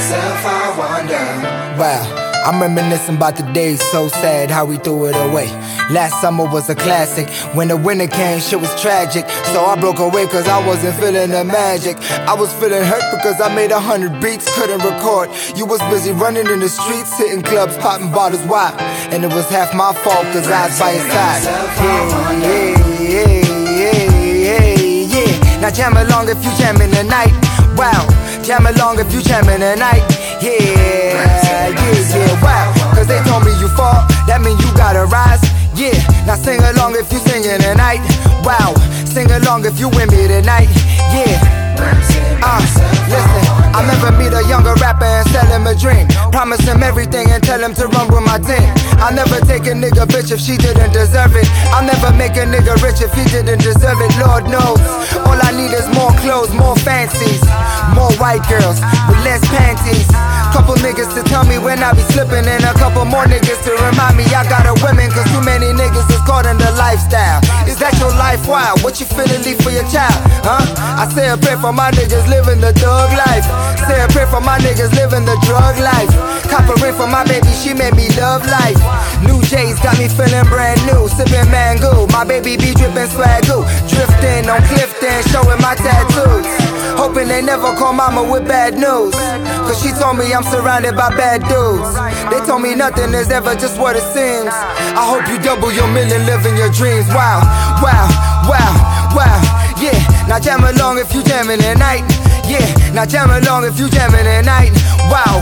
myself, I wonder. Wow, I'm reminiscing about the days so sad how we threw it away. Last summer was a classic. When the winter came, shit was tragic. So I broke away cause I wasn't feeling the magic. I was feeling hurt because I made 100 beats, couldn't record. You was busy running in the streets, hitting clubs, popping bottles wide. And it was half my fault cause I was by your side. Yeah. Now jam along if you jamming tonight. Wow, jam along if you jamming tonight. Yeah, wow. Cause they told me you fall, that mean you gotta rise. Yeah, now sing along if you singing tonight. Wow, sing along if you with me tonight. Yeah, listen, I'll never meet a younger rapper and sell him a dream. Promise him everything and tell him to run with my team. I'll never take a nigga bitch if she didn't deserve it. I'll never make a nigga rich if he didn't deserve it. Lord knows, all I need is more clothes, more fancies, more white girls with less panties. Couple niggas to tell me when I be slipping, and a couple more niggas to remind me I got a women. Cause too many niggas is caught in the lifestyle. Is that your life? Wow, what you feeling leave for your child? Huh? I say a prayer for my niggas living the thug life. Say a prayer for my niggas living the drug life. Cop a ring for my baby, she made me love life. New J's got me feeling brand new. Sipping mango, my baby be dripping swagoo. Drifting on Clifton, showing my tattoos. Hoping they never call mama with bad news. Cause she told me I'm surrounded by bad dudes. They told me nothing is ever just what it seems. I hope you double your million, living your dreams. Wow, yeah. Now jam along if you jamming tonight. Yeah, now jam along if you jamming tonight. Wow.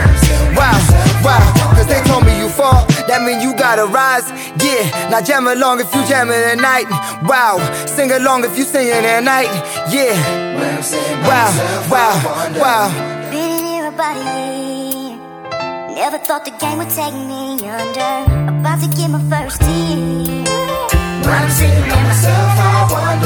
Cause they told me you fall, that mean you gotta rise. Yeah, now jam along if you jamming tonight. Wow, sing along if you singing tonight. Yeah, wow. Been here about a year. Never thought the game would take me under. About to get my first tear. When I'm singing to myself, I wonder.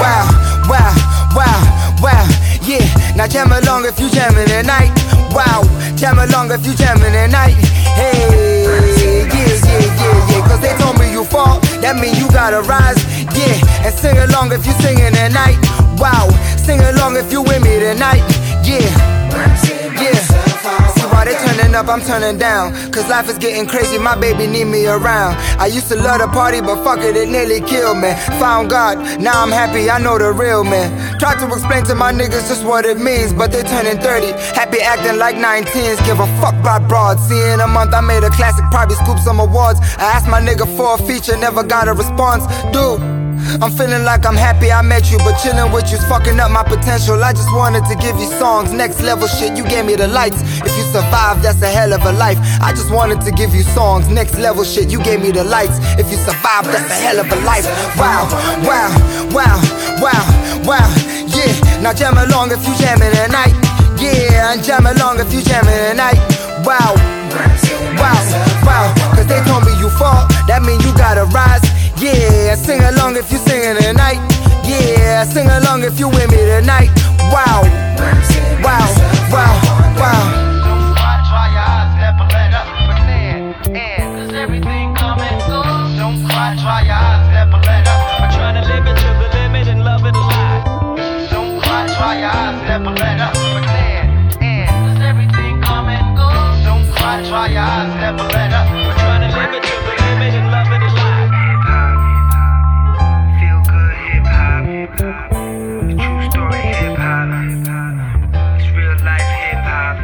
Wow. Yeah, now jam along if you jamming tonight. Wow, jam along if you jamming tonight. Hey, yeah. Cause they told me you fall, that mean you gotta rise. Yeah, and sing along if you singing tonight. Wow, sing along if you with me tonight. Yeah. See why they turning up, I'm turning down. Cause life is getting crazy, my baby need me around. I used to love to party, but fuck it, it nearly killed me. Found God, now I'm happy, I know the real man. Tried to explain to my niggas just what it means, but they turning 30, happy acting like 19s. Give a fuck by broad. See, in a month I made a classic, probably scoop some awards. I asked my nigga for a feature, never got a response. Dude, I'm feeling like I'm happy I met you, but chilling with you's fucking up my potential. I just wanted to give you songs, next level shit, you gave me the lights. If you survive, that's a hell of a life. I just wanted to give you songs, next level shit, you gave me the lights. If you survive, that's a hell of a life. Wow. Yeah, now jam along if you jamming tonight. Yeah, and jam along if you jamming tonight. Wow. Cause they told me you fall, that mean you gotta rise. Yeah, sing along if you singing tonight. Yeah, sing along if you with me tonight. Wow. Don't try your eyes, never let up, pretend. Cause everything come and goes. Don't try your eyes, never let up. I'm trying to live it to the limit and love it alive. Don't try your eyes, never let up, pretend. Cause everything come and goes. Don't try your eyes, never let up. I'm trying to live it to the limit and love it alive. The true story hip-hop. It's real life hip-hop.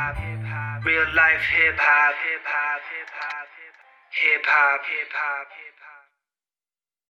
Real life hip-hop.